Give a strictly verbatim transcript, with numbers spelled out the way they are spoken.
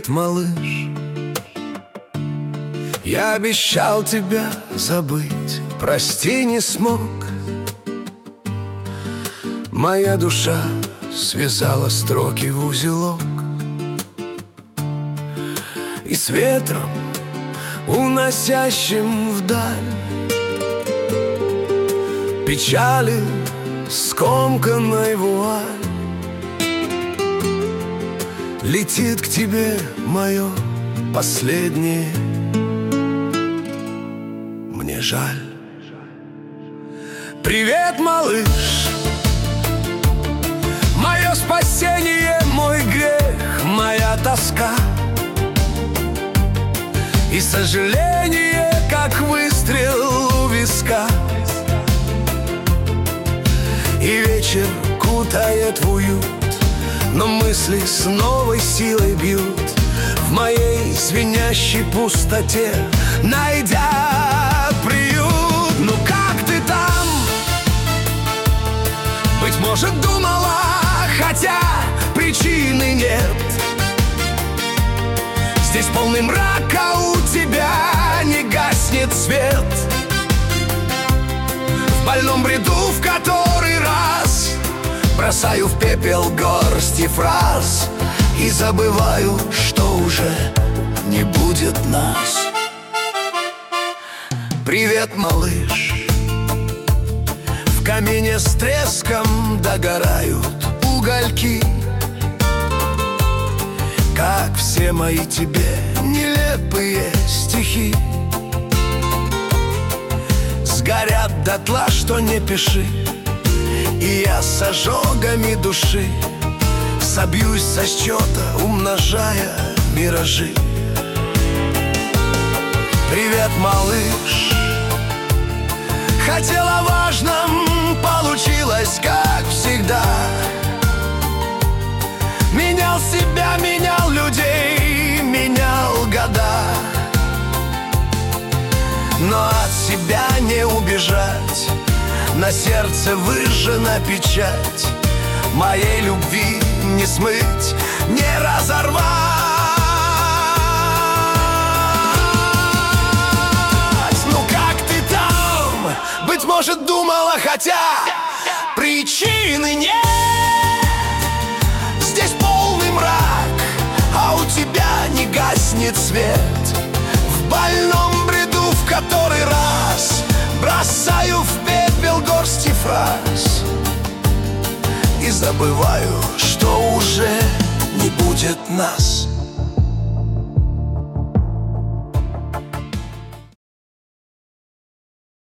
Привет, малыш. Я обещал тебя забыть, прости, не смог. Моя душа связала строки в узелок, и с ветром, уносящим вдаль, печали скомканной вуаль, летит к тебе мое последнее. Мне жаль. Привет, малыш. Мое спасение, мой грех, моя тоска и сожаление, как выстрел у виска. И вечер кутает в уют, но мысли с новой силой бьют в моей звенящей пустоте, найдя приют. Ну как ты там? Быть может, думала, хотя причины нет. Здесь полный мрак, а у тебя не гаснет свет. В больном бреду в который раз бросаю в пепел горсти фраз и забываю, что уже не будет нас. Привет, малыш. В камине с треском догорают угольки, как все мои тебе нелепые стихи. Сгорят дотла, что не пиши, и я с ожогами души собьюсь со счета, умножая миражи. Привет, малыш. Хотела важным, получилось, как всегда. Менял себя, менял людей, менял года. Но от себя не убежать, на сердце выжжена печать. Моей любви не смыть, не разорвать. Ну как ты там? Быть может, думала, хотя причины нет. Здесь полный мрак, а у тебя не гаснет свет. В больном бреду в который раз бросаю в пепел горсти фраз и забываю, что уже не будет нас.